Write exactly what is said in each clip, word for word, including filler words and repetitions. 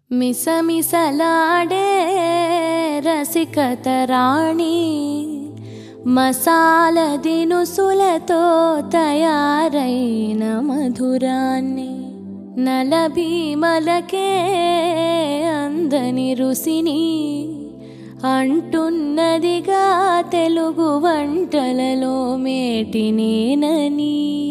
మిసమిసలాడే రసికత రాణి మసాల దినుసులతో తయారైన మధురాన్ని నలభీమలకే అందని రుసిని అంటున్నదిగా తెలుగు వంటలలో మేటినేనని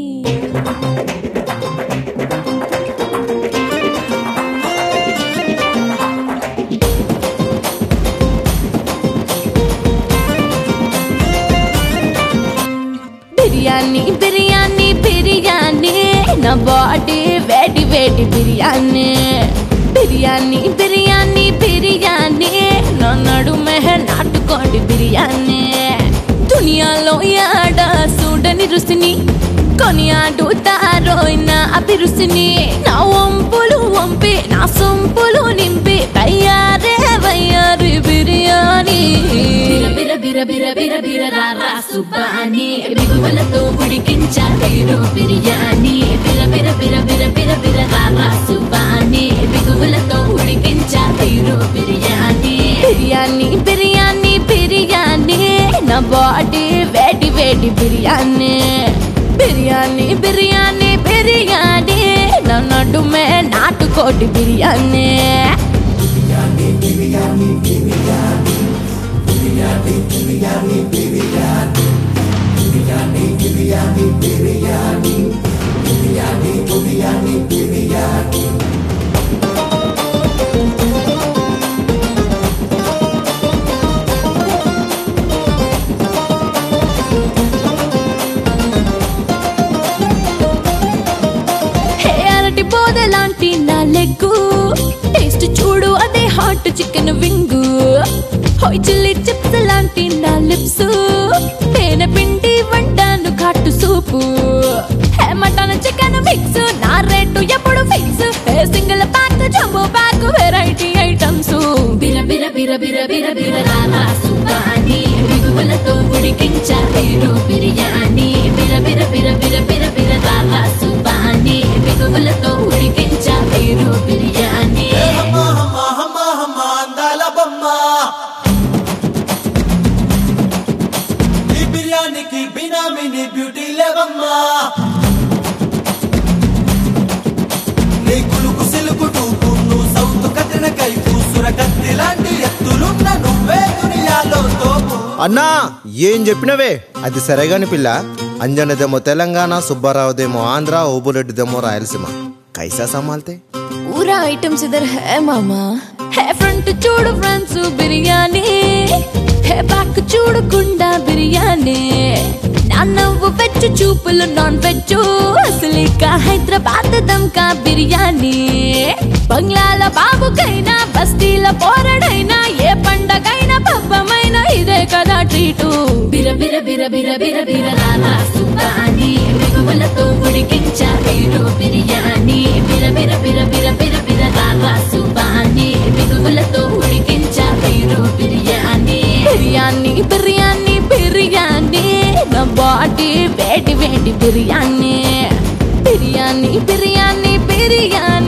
బిర్యానీ బిర్యానీ బిర్యానీ నా బాడీ వేడి వేడి బిర్యానీ బిర్యానీ బిర్యానీ బిర్యానీ నా నడుమే నాటుకోండి బిర్యానీ దునియాలో యాడ చూడని రుసిని కొని ఆడుతారో నా అభిరుసిని నా వంపులు వంపి నా సొంపులు నింపి వయ్యారే వయ్యారి బిర్యానీ బిర బిర బిర బిర బిర రా సుబాని బిగువలతో ఉడికించారు బిర్యానీ బిర బిర బిర బిర బిర బిర రా సుబాని బిగువలతో ఉడికించారు బిర్యానీ బిర్యానీ బిర్యానీ బిర్యానీ నా బాడీ వేడి వేడి బిర్యానీ బిర్యానీ బిర్యానీ బిర్యానీ నా నడుమే నాటుకోటి బిర్యానీ బిర్యానీ బిర్యానీ బిర్యానీ బిర్యానీ బిర్యానీ బిర్యానీ బిర్యానీ బిర్యానీ బిర్యానీ బిర్యానీ బిర్యానీ బిర్యానీ బోదలాంటి నా లెగ్గు టేస్ట్ చూడు అదే హాట్ చికెన్ వింగు హోయ్ చిల్లీ చిప్స్ లాంటి నా లిప్స్ తేనె పిండి వంటాను ఘాటు సూపు హే మటన్ చికెన్ మిక్స్ నా రేటు ఎప్పుడు ఫిక్స్ హే single pack jumbo pack variety items బిర బిర బిర బిర బిర బిర రా సుబాని బిగువలతో ఉడికించారు బిర్యానీ బిర బిర బిర బిర బిర బిర రా సుబాని బిగువలతో ఉడికించారు బిర్యానీ అందాల బొమ్మ ఈ బిర్యానీకి బినామిని బ్యూటీ లేవమ్మా నీ కులుకు సిలుకు టూపు నువ్వు సౌతు కట్టిన కైపు సురకత్తి లాంటి ఎత్తులున్న నువ్వే దునియాలో తోపు. అన్నా ఏం చెప్పినవే అది సరేగాని పిల్ల. అంజనదేమో తెలంగాణ, సుబ్బారావుదేమో ఆంధ్ర, ఓబులెడ్డిదేమో రాయలసీమ. కైసా సంభాల్తే पूरा आइटम्स इधर है मामा है फ्रंट చూడు ఫ్రాన్స్ బిర్యానీ है బ్యాక్ చూడు గుండా బిర్యానీ నా నవ్వు వెజ్ చూపులు నాన్ వెజ్ అసలికా హైదరాబాద్ దమ్కా బిర్యానీ బంగ్లాల బాబుకైనా బస్తీల పోరడైనా ఏ పండగైనా పబ్బమైనా ఇదే కదా ట్రీటు బిర బిర బిర బిర బిర బిర రా సుబాని బిగువలతో ఉడికించారు బిర్యానీ బిర బిర బిర బిర బిర బిర రా సుబాని బిగువలతో ఉడికించారు బిర్యానీ బిర్యానీ బిర్యానీ బిర్యానీ నా బాడీ వేడి వేడి బిర్యానీ బిర్యానీ బిర్యానీ బిర్యానీ